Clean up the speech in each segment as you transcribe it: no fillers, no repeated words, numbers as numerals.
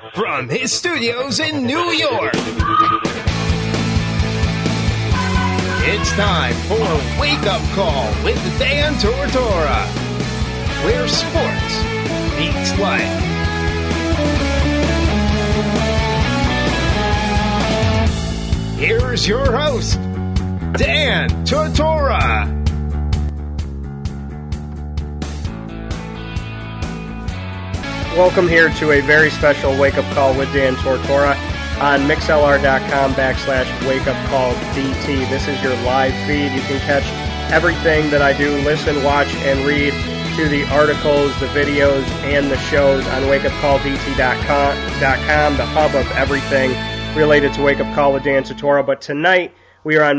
from his studios in New York. It's time for Wake Up Call with Dan Tortora, where sports meets life. Here's your host, Dan Tortora. Welcome here to a very special Wake Up Call with Dan Tortora on mixlr.com/wakeupcalldt. This is your live feed. You can catch everything that I do, listen, watch, and read to the articles, the videos, and the shows on wakeupcalldt.com, the hub of everything related to Wake Up Call with Dan Tortora. But tonight, we are on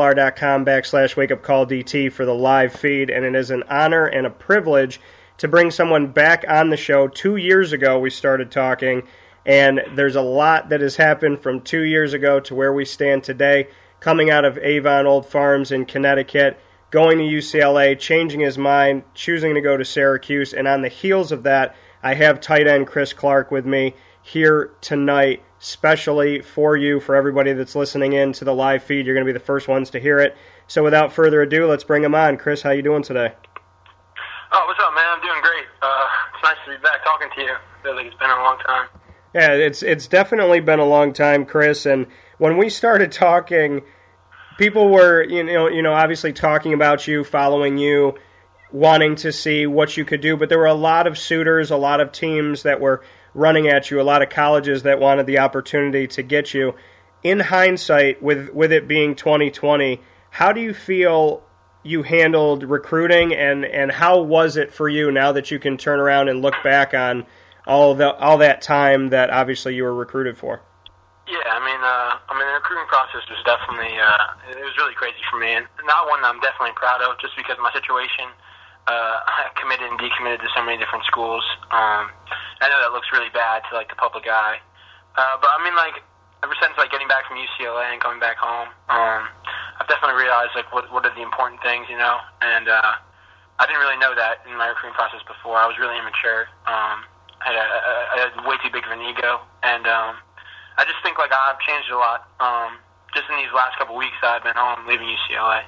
mixlr.com/wakeupcalldt for the live feed, and it is an honor and a privilege to bring someone back on the show. 2 years ago, we started talking, and there's a lot that has happened from 2 years ago to where we stand today, coming out of Avon Old Farms in Connecticut, going to UCLA, changing his mind, choosing to go to Syracuse, and on the heels of that, I have tight end Chris Clark with me here tonight, specially for you, for everybody that's listening in to the live feed. You're going to be the first ones to hear it. So without further ado, let's bring him on. Chris, how you doing today? Oh, what's up, man? I'm doing great. It's nice to be back talking to you. I feel like it's been a long time. Yeah, it's definitely been a long time, Chris. And when we started talking, people were, you know, obviously talking about you, following you, wanting to see what you could do. But there were a lot of suitors, a lot of teams that were running at you, a lot of colleges that wanted the opportunity to get you. In hindsight, with it being 2020, how do you feel you handled recruiting, and how was it for you now that you can turn around and look back on all that time that obviously you were recruited for? Yeah, I mean, the recruiting process was definitely it was really crazy for me, and not one that I'm definitely proud of, just because of my situation. I committed and decommitted to so many different schools. I know that looks really bad to like the public eye, but I mean, like, ever since like getting back from UCLA and coming back home, I've definitely realized like what are the important things, you know. And I didn't really know that in my recruiting process before. I was really immature. I had way too big of an ego, and I just think like I've changed a lot. Just in these last couple weeks that I've been home, leaving UCLA.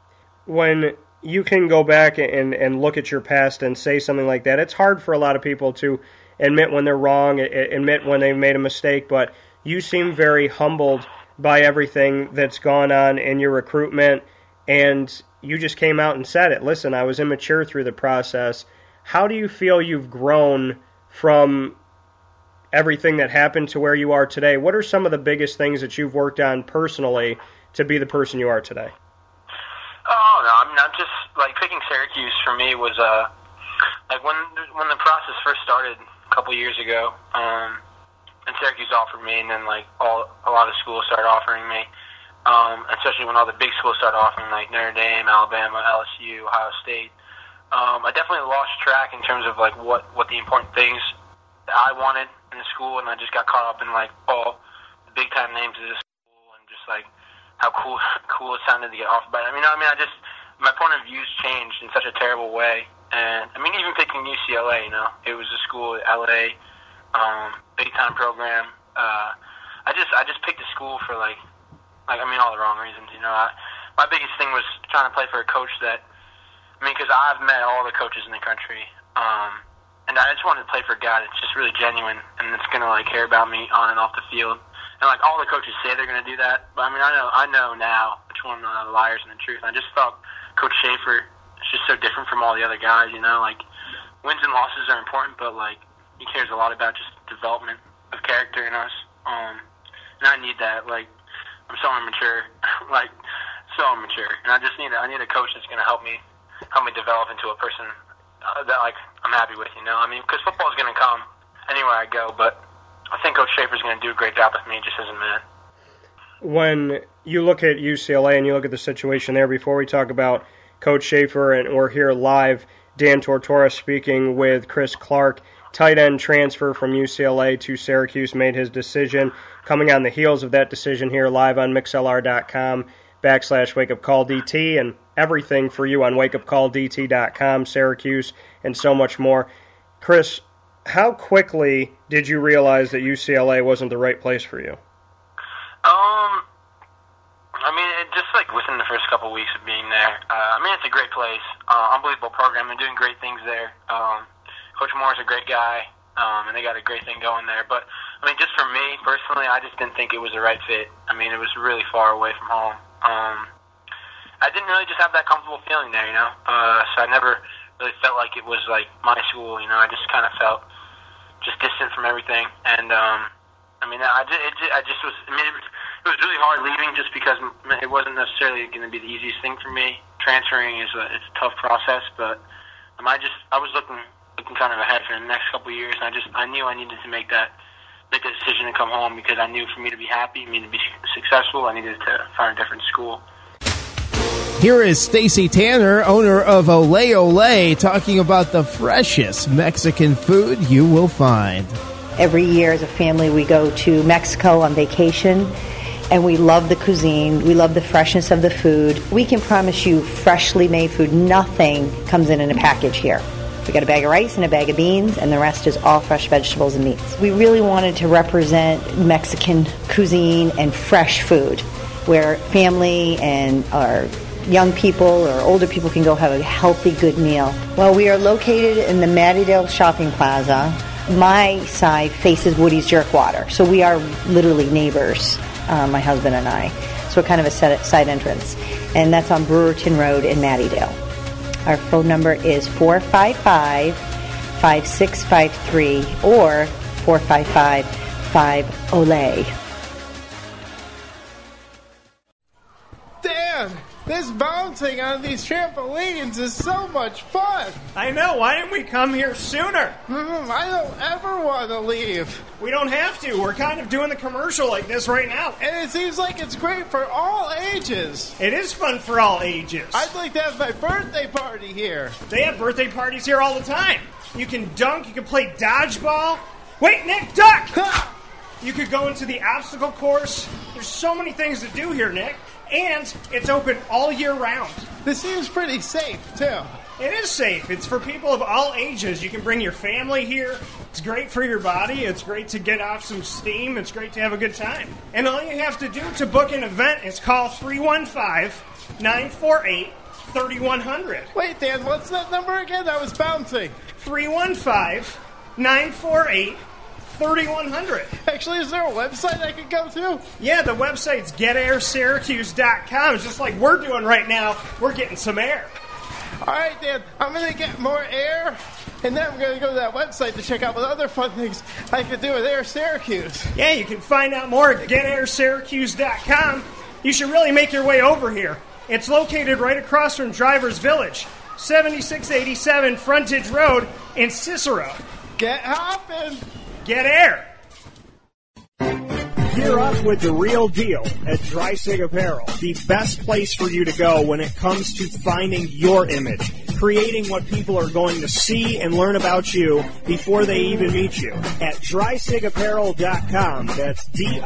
When you can go back and look at your past and say something like that, it's hard for a lot of people to admit when they're wrong, admit when they've made a mistake, but you seem very humbled by everything that's gone on in your recruitment, and you just came out and said it. Listen, I was immature through the process. How do you feel you've grown from everything that happened to where you are today? What are some of the biggest things that you've worked on personally to be the person you are today? Oh, no, I mean, I'm just, like, picking Syracuse for me was, like, when the process first started a couple years ago, and Syracuse offered me, and then, like, a lot of schools started offering me, especially when all the big schools started offering, like Notre Dame, Alabama, LSU, Ohio State. I definitely lost track in terms of, like, what the important things that I wanted in the school, and I just got caught up in, like, all the big-time names of this school, and just, like, how cool it sounded to get offered. But, my point of views changed in such a terrible way, and, I mean, even picking UCLA, you know, it was a school at LA, big time program. I just picked a school for all the wrong reasons. You know, my biggest thing was trying to play for a coach that, because I've met all the coaches in the country, and I just wanted to play for a guy that's just really genuine and that's gonna like care about me on and off the field. And like all the coaches say they're gonna do that, but I know now which one are the liars and the truth. And I just thought Coach Schaefer is just so different from all the other guys. You know, like wins and losses are important, but like he cares a lot about just development of character in us. And I need that. Like, I'm so immature, and I need a coach that's gonna help me develop into a person that like I'm happy with. You know, because football is gonna come anywhere I go, but I think Coach Schaefer's gonna do a great job with me just as a man. When you look at UCLA and you look at the situation there, before we talk about Coach Schaefer, and we're here live, Dan Tortora speaking with Chris Clark, tight end transfer from UCLA to Syracuse, made his decision. Coming on the heels of that decision here live on mixlr.com/wakeupcalldt, and everything for you on wakeupcalldt.com, Syracuse, and so much more. Chris, How quickly did you realize that UCLA wasn't the right place for you? I mean, just like within the first couple of weeks of being there. I mean, it's a great place, unbelievable program. They're doing great things there. Coach Moore's a great guy, and they got a great thing going there. But I mean, just for me personally, I just didn't think it was the right fit. I mean, it was really far away from home. I didn't really just have that comfortable feeling there, so I never really felt like it was like my school. I just kind of felt just distant from everything, and I mean, it was really hard leaving just because it wasn't necessarily going to be the easiest thing for me. Transferring it's a tough process, but I was looking kind of ahead for the next couple of years, and I knew I needed to make a decision to come home because I knew for me to be happy, me to be successful, I needed to find a different school. Here is Stacy Tanner, owner of Ole Ole, talking about the freshest Mexican food you will find. Every year as a family we go to Mexico on vacation, and we love the cuisine. We love the freshness of the food. We can promise you freshly made food. Nothing comes in a package here. We got a bag of rice and a bag of beans, and the rest is all fresh vegetables and meats. We really wanted to represent Mexican cuisine and fresh food, where family and our young people or older people can go have a healthy, good meal. Well, we are located in the Mattydale Shopping Plaza. My side faces Woody's Jerkwater, so we are literally neighbors, my husband and I. So we're kind of a side entrance. And that's on Brewerton Road in Mattydale. Our phone number is 455-5653 or 455-5OLE. Dan, this bouncing on these trampolines is so much fun. I know. Why didn't we come here sooner? I don't ever want to leave. We don't have to. We're kind of doing the commercial like this right now. And it seems like it's great for all ages. It is fun for all ages. I'd like to have my birthday party here. They have birthday parties here all the time. You can dunk. You can play dodgeball. Wait, Nick, duck! You could go into the obstacle course. There's so many things to do here, Nick. And it's open all year round. This seems pretty safe, too. It is safe. It's for people of all ages. You can bring your family here. It's great for your body. It's great to get off some steam. It's great to have a good time. And all you have to do to book an event is call 315-948-3100. Wait, Dan, what's that number again? I was bouncing. 315-948-3100. Actually, is there a website I could go to? Yeah, the website's GetAirSyracuse.com. It's just like we're doing right now. We're getting some air. All right, Dan, I'm going to get more air, and then I'm going to go to that website to check out what other fun things I could do with Air Syracuse. Yeah, you can find out more at GetAirSyracuse.com. You should really make your way over here. It's located right across from Drivers Village, 7687 Frontage Road in Cicero. Get hopping. Get air. Gear up with the real deal at Dreisig Apparel, the best place for you to go when it comes to finding your image, creating what people are going to see and learn about you before they even meet you. At DreisigApparel.com, that's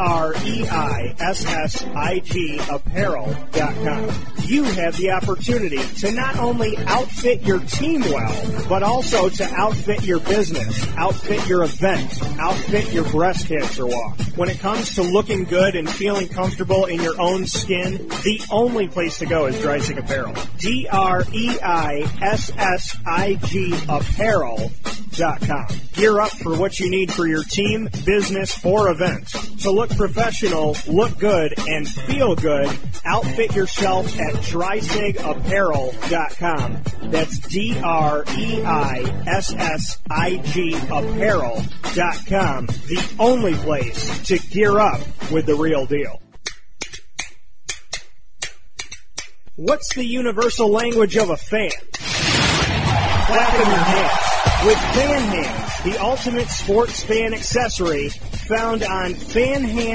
DREISSIG Apparel.com. You have the opportunity to not only outfit your team well, but also to outfit your business, outfit your event, outfit your breast cancer walk. When it comes to looking good and feeling comfortable in your own skin, the only place to go is Dreisig Apparel. DREISSIG Apparel.com. Gear up for what you need for your team, business, or event. To look professional, look good, and feel good, outfit yourself at DreisigApparel.com. That's DREISSIG Apparel.com. The only place to gear up with the real deal. What's the universal language of a fan? Clapping your hands. With Fan Hands, the ultimate sports fan accessory found on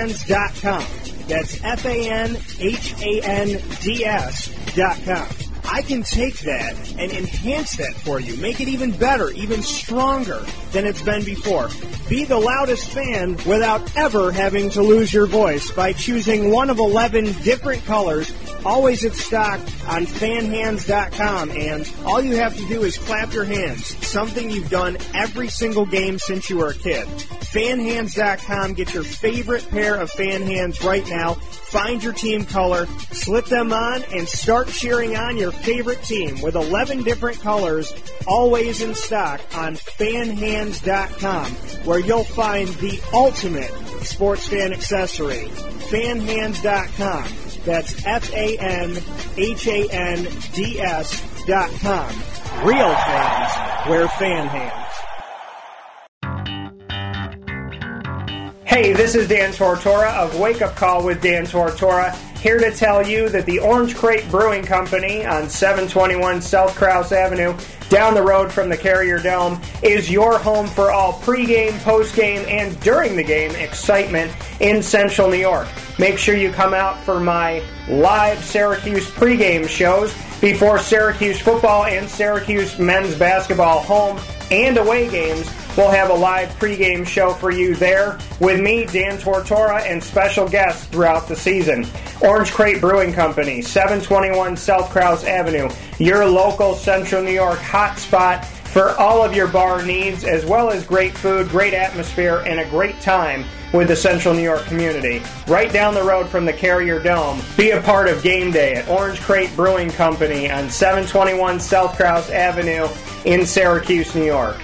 fanhands.com. That's FANHANDS.com. I can take that and enhance that for you, make it even better, even stronger than it's been before. Be the loudest fan without ever having to lose your voice by choosing one of 11 different colors, always in stock on fanhands.com. And all you have to do is clap your hands, something you've done every single game since you were a kid. Fanhands.com. Get your favorite pair of fan hands right now. Find your team color, slip them on, and start cheering on your favorite team with 11 different colors, always in stock on fanhands.com, where you'll find the ultimate sports fan accessory. Fanhands.com. That's FANHANDS.com. Real fans wear fan hands. Hey, this is Dan Tortora of Wake Up Call with Dan Tortora, here to tell you that the Orange Crate Brewing Company on 721 South Krause Avenue, down the road from the Carrier Dome, is your home for all pregame, postgame, and during the game excitement in Central New York. Make sure you come out for my live Syracuse pregame shows before Syracuse football and Syracuse men's basketball home and away games. We'll have a live pregame show for you there with me, Dan Tortora, and special guests throughout the season. Orange Crate Brewing Company, 721 South Krause Avenue, your local Central New York hotspot for all of your bar needs, as well as great food, great atmosphere, and a great time with the Central New York community. Right down the road from the Carrier Dome. Be a part of game day at Orange Crate Brewing Company on 721 South Krause Avenue in Syracuse, New York.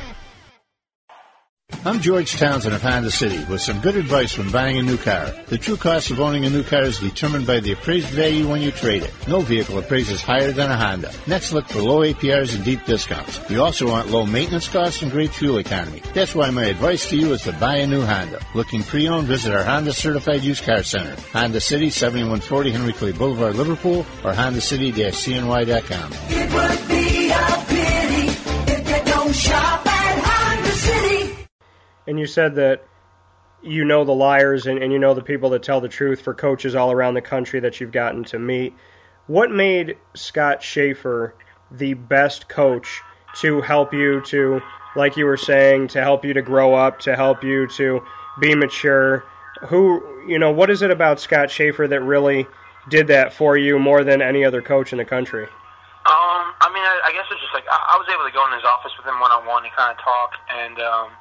I'm George Townsend of Honda City with some good advice when buying a new car. The true cost of owning a new car is determined by the appraised value when you trade it. No vehicle appraises higher than a Honda. Next, look for low APRs and deep discounts. You also want low maintenance costs and great fuel economy. That's why my advice to you is to buy a new Honda. Looking pre-owned, visit our Honda Certified Used Car Center. Honda City, 7140 Henry Clay Boulevard, Liverpool, or HondaCity-CNY.com. It would be a pity if you don't shop at Honda City. And you said that you know the liars and you know the people that tell the truth for coaches all around the country that you've gotten to meet. What made Scott Shafer the best coach to help you to, like you were saying, to help you to grow up, to help you to be mature? What is it about Scott Shafer that really did that for you more than any other coach in the country? I guess it's just like I was able to go in his office with him one-on-one and kind of talk, and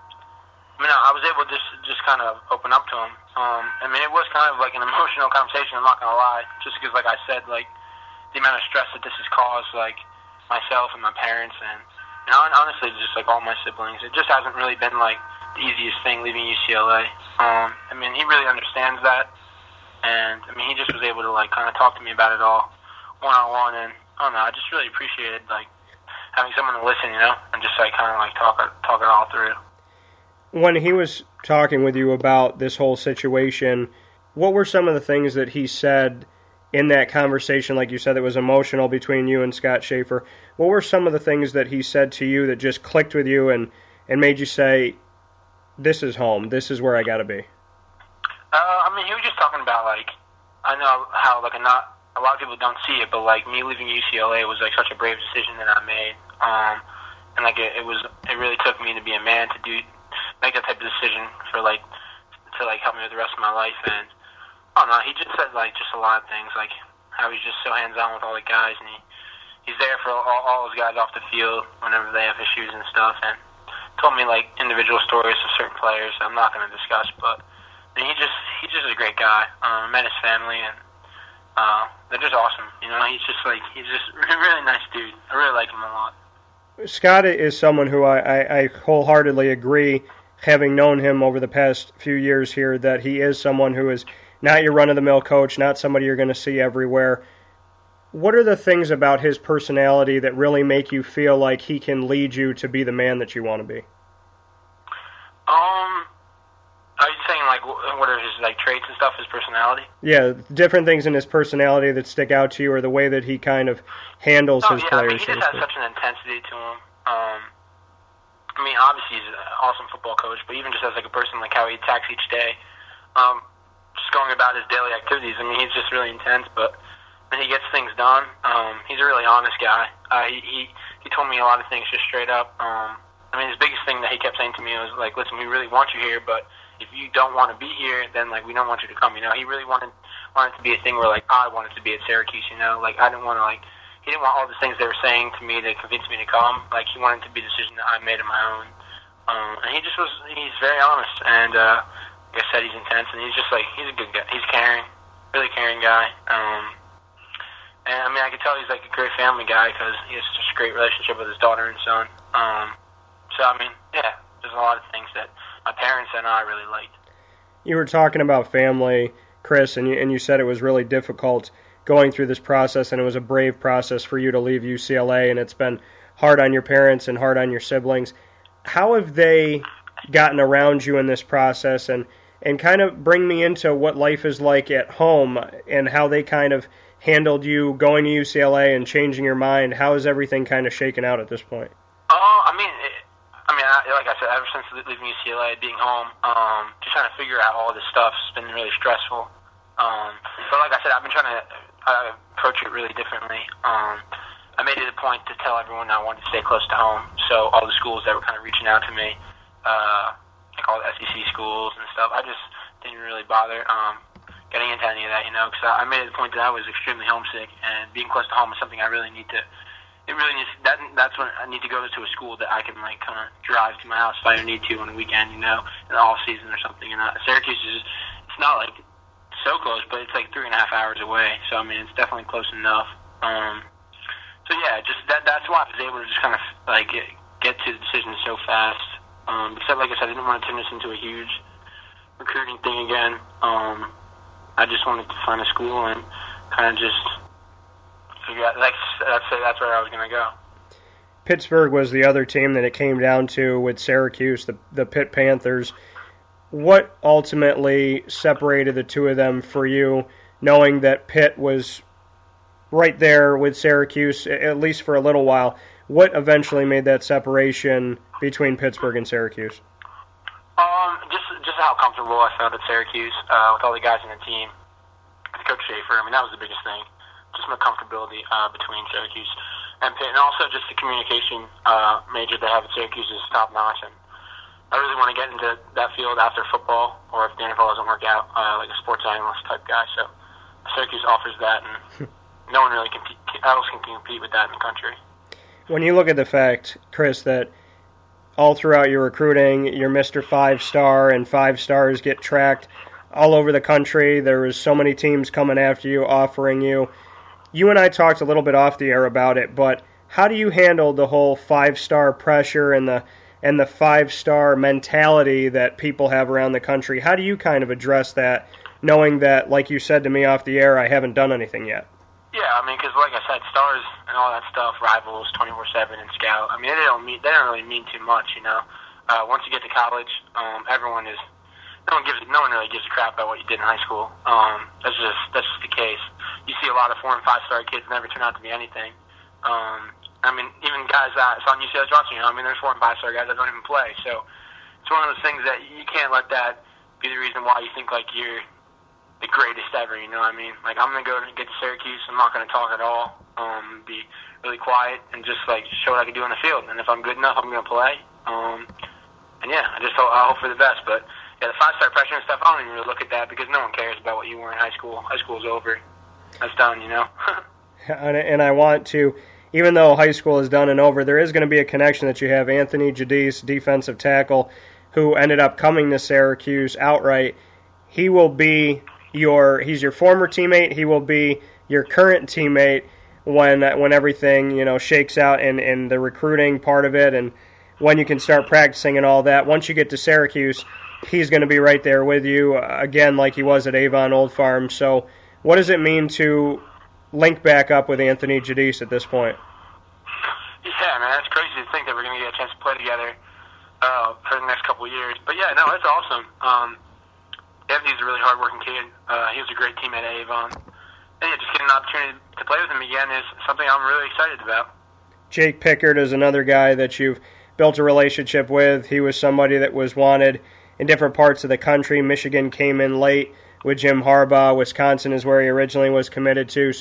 I was able to just kind of open up to him. It was kind of like an emotional conversation, I'm not going to lie, just because, like I said, like, the amount of stress that this has caused, like, myself and my parents and honestly, just, like, all my siblings. It just hasn't really been, like, the easiest thing leaving UCLA. He really understands that, and, he just was able to, like, kind of talk to me about it all one-on-one, and, I don't know, I just really appreciated, like, having someone to listen, and just, like, kind of, like, talk it all through. When he was talking with you about this whole situation, what were some of the things that he said in that conversation? Like you said, it was emotional between you and Scott Shafer. What were some of the things that he said to you that just clicked with you and made you say, this is home, this is where I got to be? He was just talking about, like, I know how, like, not a lot of people don't see it, but, like, me leaving UCLA was, like, such a brave decision that I made. And, like, it really took me to be a man to make that type of decision to help me with the rest of my life. And I don't know, he just said, like, just a lot of things, like how he's just so hands-on with all the guys, and he's there for all his guys off the field whenever they have issues and stuff, and told me, like, individual stories of certain players that I'm not going to discuss, but he's just a great guy. I met his family, and they're just awesome. He's just a really nice dude. I really like him a lot. Scott is someone who I wholeheartedly agree, having known him over the past few years here, that he is someone who is not your run-of-the-mill coach, not somebody you're going to see everywhere. What are the things about his personality that really make you feel like he can lead you to be the man that you want to be? Are you saying, like, what are his, like, traits and stuff, his personality? Yeah, different things in his personality that stick out to you, or the way that he kind of handles his players. He just has such an intensity to him. Obviously he's an awesome football coach, but even just as, like, a person, like, how he attacks each day, just going about his daily activities, he's just really intense, but, and he gets things done. He's a really honest guy. He told me a lot of things just straight up. I mean, his biggest thing that he kept saying to me was like, "Listen, we really want you here, but if you don't want to be here, then like we don't want you to come." You know, he really wanted it to be a thing where like I wanted to be at Syracuse. You know, like I didn't want to like he didn't want all the things they were saying to me to convince me to come. Like he wanted it to be a decision that I made on my own. And he's very honest, and like I said, he's intense, and he's just like he's a good guy. He's caring, really caring guy. And I mean, I could tell he's like a great family guy because he has such a great relationship with his daughter and son. So, I mean, yeah, there's a lot of things that my parents and I really liked. You were talking about family, Chris, and you said it was really difficult going through this process, and it was a brave process for you to leave UCLA, and it's been hard on your parents and hard on your siblings. How have they gotten around you in this process, and kind of bring me into what life is like at home and how they kind of handled you going to UCLA and changing your mind? How is everything kind of shaken out at this point? Like I said, ever since leaving UCLA, being home, just trying to figure out all this stuff has been really stressful. But like I said, I've been trying to approach it really differently. I made it a point to tell everyone I wanted to stay close to home. So all the schools that were kind of reaching out to me, like all the SEC schools and stuff, I just didn't really bother getting into any of that, you know, because I made it a point that I was extremely homesick, and being close to home is something I really need to. That's when I need to go to a school that I can like kind of drive to my house if I need to on a weekend, you know, in the off season or something. And Syracuse it's not like so close, but it's like 3.5 hours away. So I mean, it's definitely close enough. So yeah, just that's why I was able to just kind of like get to the decision so fast. Except like I said, I didn't want to turn this into a huge recruiting thing again. I just wanted to find a school and kind of just. Yeah, that's where I was going to go. Pittsburgh was the other team that it came down to with Syracuse, the Pitt Panthers. What ultimately separated the two of them for you, knowing that Pitt was right there with Syracuse, at least for a little while? What eventually made that separation between Pittsburgh and Syracuse? Just how comfortable I felt at Syracuse with all the guys on the team. With Coach Schaefer, I mean, that was the biggest thing. Just my comfortability between Syracuse and Pitt, and also just the communication major they have at Syracuse is top notch. And I really want to get into that field after football, or if the NFL doesn't work out, like a sports analyst type guy. So Syracuse offers that, and no one really else can compete with that in the country. When you look at the fact, Chris, that all throughout your recruiting, you're Mr. 5-star, and 5 stars get tracked all over the country. There was so many teams coming after you, offering you. You and I talked a little bit off the air about it, but how do you handle the whole 5-star pressure and the 5-star mentality that people have around the country? How do you kind of address that, knowing that, like you said to me off the air, I haven't done anything yet? Yeah, I mean, because like I said, stars and all that stuff, Rivals, 24/7, and Scout. I mean, they don't really mean too much, you know. Once you get to college, no one really gives a crap about what you did in high school. That's just the case. You see a lot of 4- and 5-star kids never turn out to be anything. I mean, even guys that on UCLA's roster, you know, I mean, there's 4- and 5-star guys that don't even play. So it's one of those things that you can't let that be the reason why you think like you're the greatest ever. You know what I mean? Like, I'm gonna go and get to Syracuse. I'm not gonna talk at all. Be really quiet and just like show what I can do on the field. And if I'm good enough, I'm gonna play. And yeah, I hope for the best. But yeah, the 5-star pressure and stuff, I don't even really look at that because no one cares about what you were in high school. High school's over. That's done, you know. And I want to, even though high school is done and over, there is going to be a connection that you have. Anthony Giudice, defensive tackle, who ended up coming to Syracuse outright. He's your former teammate. He will be your current teammate when everything, you know, shakes out and the recruiting part of it, and when you can start practicing and all that. Once you get to Syracuse, he's going to be right there with you again, like he was at Avon Old Farm. So, what does it mean to link back up with Anthony Giudice at this point? Yeah, man, it's crazy to think that we're going to get a chance to play together for the next couple of years. But yeah, no, it's awesome. Anthony's a really hard-working kid. He was a great teammate at Avon. And yeah, just getting an opportunity to play with him again is something I'm really excited about. Jake Pickard is another guy that you've built a relationship with. He was somebody that was wanted in different parts of the country. Michigan came in late with Jim Harbaugh. Wisconsin is where he originally was committed to. So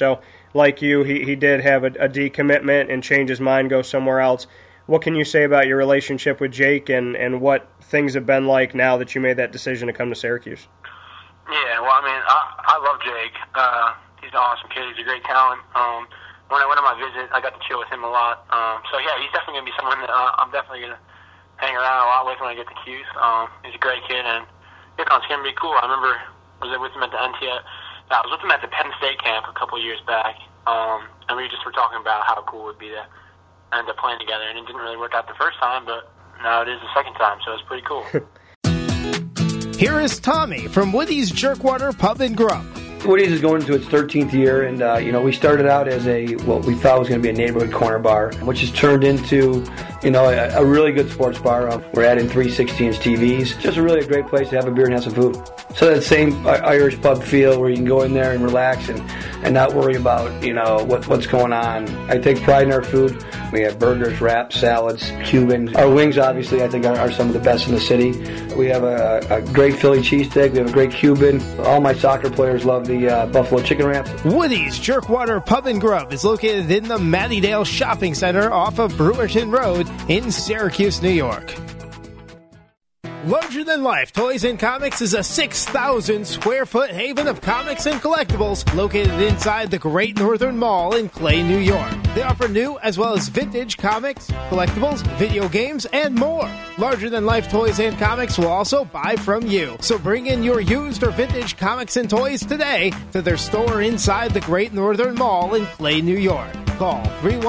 like you, he did have a decommitment and change his mind, go somewhere else. What can you say about your relationship with Jake and what things have been like now that you made that decision to come to Syracuse? Yeah, well, I mean, I love Jake. He's an awesome kid. He's a great talent. When I went on my visit, I got to chill with him a lot. So, yeah, he's definitely going to be someone that I'm definitely going to hang around a lot with when I get to Cuse. He's a great kid, and it's going to be cool. I remember I was with him at the NTA. I was with him at the Penn State camp a couple of years back, and we just were talking about how cool it would be to end up playing together. And it didn't really work out the first time, but now it is the second time, so it's pretty cool. Here is Tommy from Woody's Jerkwater Pub and Grub. Woody's is going into its 13th year, and we started out as what we thought was going to be a neighborhood corner bar, which has turned into a really good sports bar. We're adding 360-inch TVs. Just really a great place to have a beer and have some food. So that same Irish pub feel where you can go in there and relax and not worry about what's going on. I take pride in our food. We have burgers, wraps, salads, Cuban. Our wings, obviously, I think are some of the best in the city. We have a great Philly cheesesteak. We have a great Cuban. All my soccer players love the buffalo chicken wraps. Woody's Jerkwater Pub and Grub is located in the Mattydale Shopping Center off of Brewerton Road in Syracuse, New York. Larger Than Life Toys and Comics is a 6,000 square foot haven of comics and collectibles located inside the Great Northern Mall in Clay, New York. They offer new as well as vintage comics, collectibles, video games, and more. Larger Than Life Toys and Comics will also buy from you. So bring in your used or vintage comics and toys today to their store inside the Great Northern Mall in Clay, New York. Call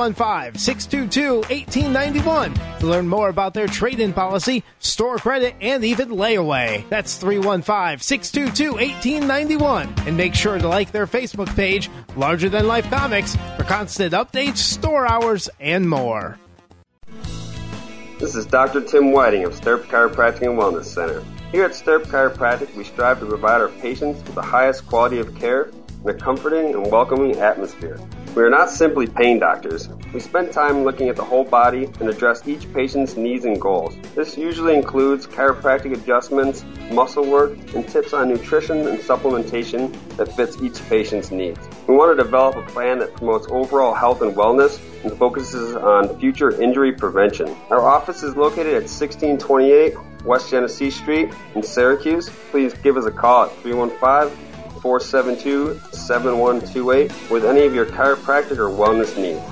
315-622-1891 to learn more about their trade-in policy, store credit, and even layaway. That's 315-622-1891. And make sure to like their Facebook page, Larger Than Life Comics, for constant updates, store hours, and more. This is Dr. Tim Whiting of Stirp Chiropractic and Wellness Center. Here at Stirp Chiropractic, we strive to provide our patients with the highest quality of care in a comforting and welcoming atmosphere. We are not simply pain doctors. We spend time looking at the whole body and address each patient's needs and goals. This usually includes chiropractic adjustments, muscle work, and tips on nutrition and supplementation that fits each patient's needs. We want to develop a plan that promotes overall health and wellness and focuses on future injury prevention. Our office is located at 1628 West Genesee Street in Syracuse. Please give us a call at 315-472-7128 with any of your chiropractic or wellness needs.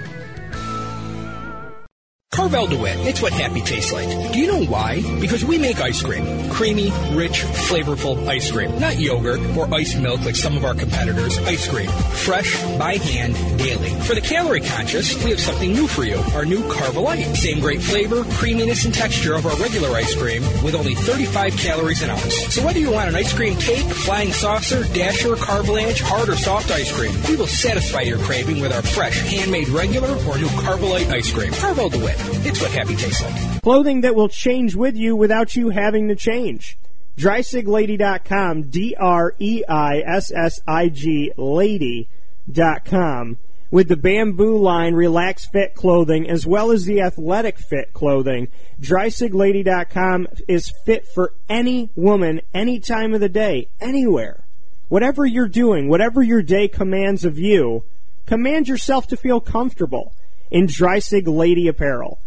Carvel DeWitt, it's what happy tastes like. Do you know why? Because we make ice cream. Creamy, rich, flavorful ice cream. Not yogurt or ice milk like some of our competitors. Ice cream. Fresh, by hand, daily. For the calorie conscious, we have something new for you. Our new Carvelite. Same great flavor, creaminess, and texture of our regular ice cream with only 35 calories an ounce. So whether you want an ice cream cake, flying saucer, dasher, Carvelanche, hard or soft ice cream, we will satisfy your craving with our fresh, handmade regular or new Carvelite ice cream. Carvel DeWitt. It's what happy tastes like. Clothing that will change with you without you having to change. DreissiglLady.com, DREISSIG Lady.com. With the Bamboo line Relax Fit clothing as well as the Athletic Fit clothing, DreissiglLady.com is fit for any woman, any time of the day, anywhere. Whatever you're doing, whatever your day commands of you, command yourself to feel comfortable in Dreissig Lady apparel.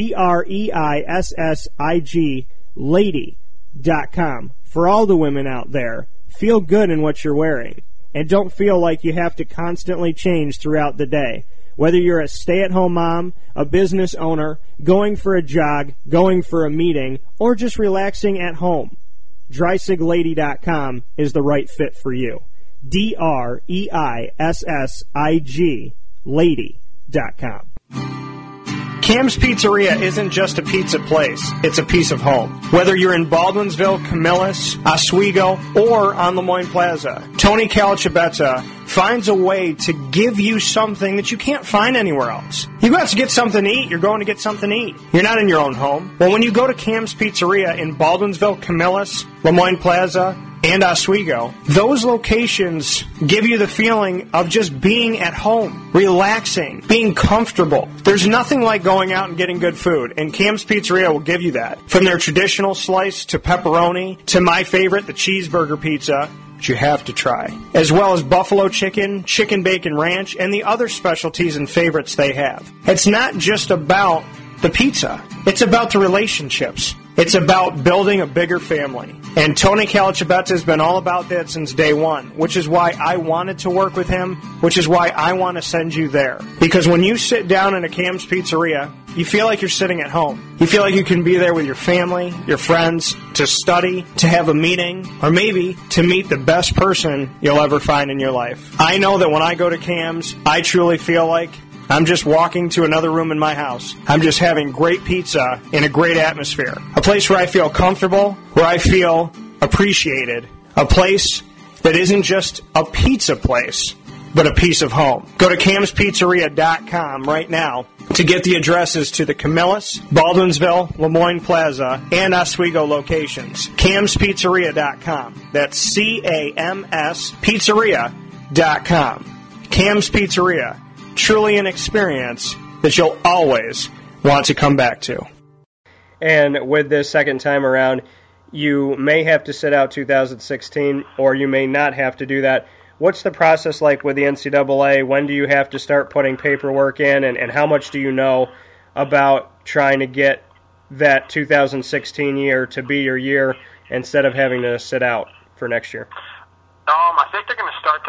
DREISSIG Lady.com. For all the women out there, feel good in what you're wearing. And don't feel like you have to constantly change throughout the day. Whether you're a stay-at-home mom, a business owner, going for a jog, going for a meeting, or just relaxing at home, DreissiglLady.com is the right fit for you. DREISSIG Lady.com. Cam's Pizzeria isn't just a pizza place, it's a piece of home. Whether you're in Baldwinsville, Camillus, Oswego, or on Lemoyne Plaza, Tony Calacibetta finds a way to give you something that you can't find anywhere else. You go out to get something to eat, you're going to get something to eat. You're not in your own home. Well, when you go to Cam's Pizzeria in Baldwinsville, Camillus, Lemoyne Plaza, and Oswego, those locations give you the feeling of just being at home, relaxing, being comfortable. There's nothing like going out and getting good food, and Cam's Pizzeria will give you that. From their traditional slice to pepperoni to my favorite, the cheeseburger pizza, but you have to try. As well as buffalo chicken, chicken bacon ranch, and the other specialties and favorites they have. It's not just about the pizza. It's about the relationships. It's about building a bigger family. And Tony Calacibetta has been all about that since day one, which is why I wanted to work with him, which is why I want to send you there. Because when you sit down in a Cam's Pizzeria, you feel like you're sitting at home. You feel like you can be there with your family, your friends, to study, to have a meeting, or maybe to meet the best person you'll ever find in your life. I know that when I go to Cam's, I truly feel like I'm just walking to another room in my house. I'm just having great pizza in a great atmosphere. A place where I feel comfortable, where I feel appreciated. A place that isn't just a pizza place, but a piece of home. Go to CamsPizzeria.com right now to get the addresses to the Camillus, Baldwinsville, Lemoyne Plaza, and Oswego locations. CamsPizzeria.com. That's C-A-M-S Pizzeria.com. Cam's Pizzeria. Truly an experience that you'll always want to come back to. And with this second time around, you may have to sit out 2016, or you may not have to do that. What's the process like with the NCAA? When do you have to start putting paperwork in, and how much do you know about trying to get that 2016 year to be your year instead of having to sit out for next year? I think they're going to start the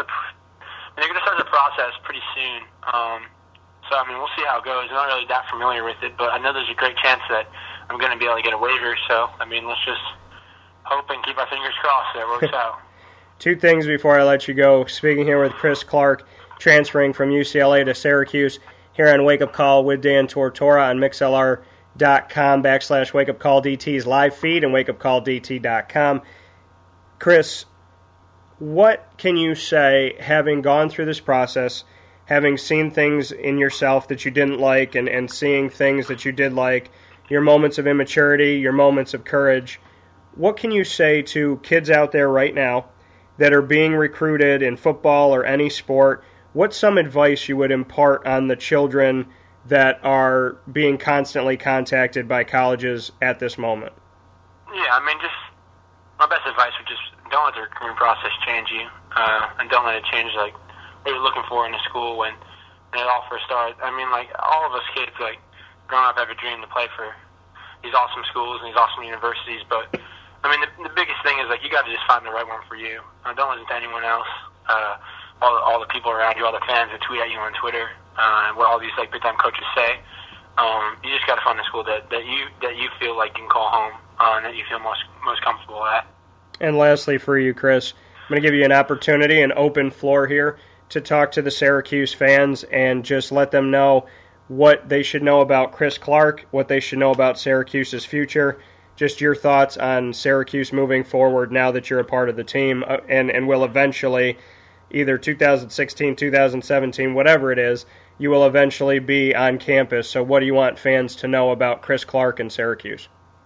process pretty soon. So, I mean, we'll see how it goes. I'm not really that familiar with it, but I know there's a great chance that I'm going to be able to get a waiver. So, I mean, let's just hope and keep our fingers crossed that it works out. Two things before I let you go. Speaking here with Chris Clark, transferring from UCLA to Syracuse, here on Wake Up Call with Dan Tortora on mixlr.com/WakeUpCallDT's live feed and WakeUpCallDT.com. Chris, what can you say, having gone through this process, having seen things in yourself that you didn't like and seeing things that you did like, your moments of immaturity, your moments of courage, what can you say to kids out there right now that are being recruited in football or any sport? What's some advice you would impart on the children that are being constantly contacted by colleges at this moment? Yeah, I mean, just my best advice would just don't let the recruiting process change you, and don't let it change like what you're looking for in a school when it all first starts. I mean, like all of us kids, like growing up, have a dream to play for these awesome schools and these awesome universities. But I mean, the biggest thing is like you got to just find the right one for you. Don't listen to anyone else. All the people around you, all the fans that tweet at you on Twitter, and what all these like big time coaches say. You just got to find a school that you feel like you can call home, and that you feel most comfortable at. And lastly for you, Chris, I'm going to give you an opportunity, an open floor here, to talk to the Syracuse fans and just let them know what they should know about Chris Clark, what they should know about Syracuse's future, just your thoughts on Syracuse moving forward now that you're a part of the team and will eventually, either 2016, 2017, whatever it is, you will eventually be on campus. So what do you want fans to know about Chris Clark and Syracuse?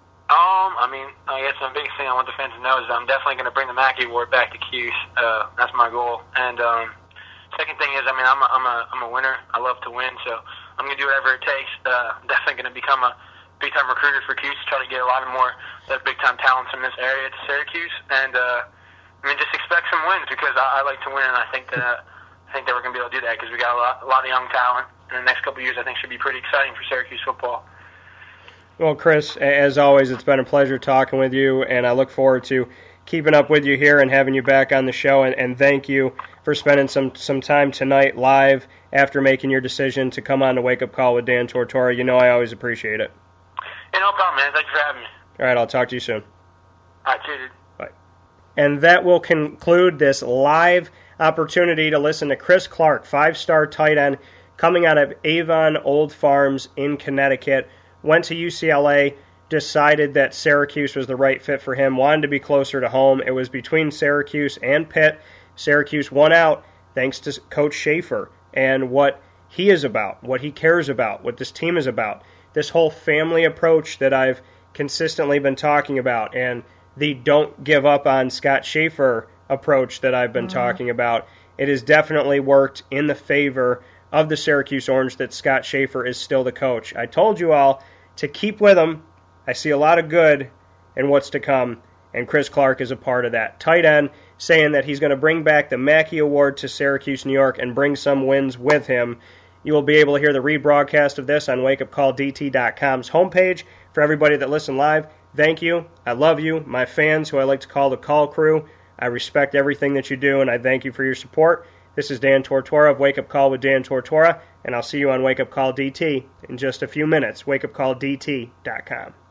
I mean, I guess the biggest thing I want the fans to know is I'm definitely going to bring the Mackey Award back to Cuse. That's my goal. And second thing is, I mean, I'm a winner. I love to win, so I'm going to do whatever it takes. I'm definitely going to become a big-time recruiter for Cuse, try to get a lot of more big-time talents in this area to Syracuse. And I mean, just expect some wins because I like to win, and I think that we're going to be able to do that because we got a lot of young talent. In the next couple of years, I think should be pretty exciting for Syracuse football. Well, Chris, as always, it's been a pleasure talking with you, and I look forward to keeping up with you here and having you back on the show. And thank you for spending some time tonight live after making your decision to come on to Wake Up Call with Dan Tortora. You know I always appreciate it. Hey, no problem, man. Thank you for having me. All right, I'll talk to you soon. All right, cheers. Bye. And that will conclude this live opportunity to listen to Chris Clark, 5-star tight end, coming out of Avon Old Farms in Connecticut. Went to UCLA, decided that Syracuse was the right fit for him, wanted to be closer to home. It was between Syracuse and Pitt. Syracuse won out thanks to Coach Schaefer and what he is about, what he cares about, what this team is about. This whole family approach that I've consistently been talking about, and the don't give up on Scott Schaefer approach that I've been talking about. It has definitely worked in the favor of the Syracuse Orange that Scott Schaefer is still the coach. I told you all to keep with him. I see a lot of good in what's to come and Chris Clark is a part of that. Tight end, saying that he's going to bring back the Mackey Award to Syracuse, New York, and bring some wins with him. You will be able to hear the rebroadcast of this on WakeUpCallDT.com's homepage. For everybody that listened live, thank you. I love you. My fans, who I like to call the Call Crew, I respect everything that you do, and I thank you for your support. This is Dan Tortora of Wake Up Call with Dan Tortora, and I'll see you on Wake Up Call DT in just a few minutes. WakeUpCallDT.com.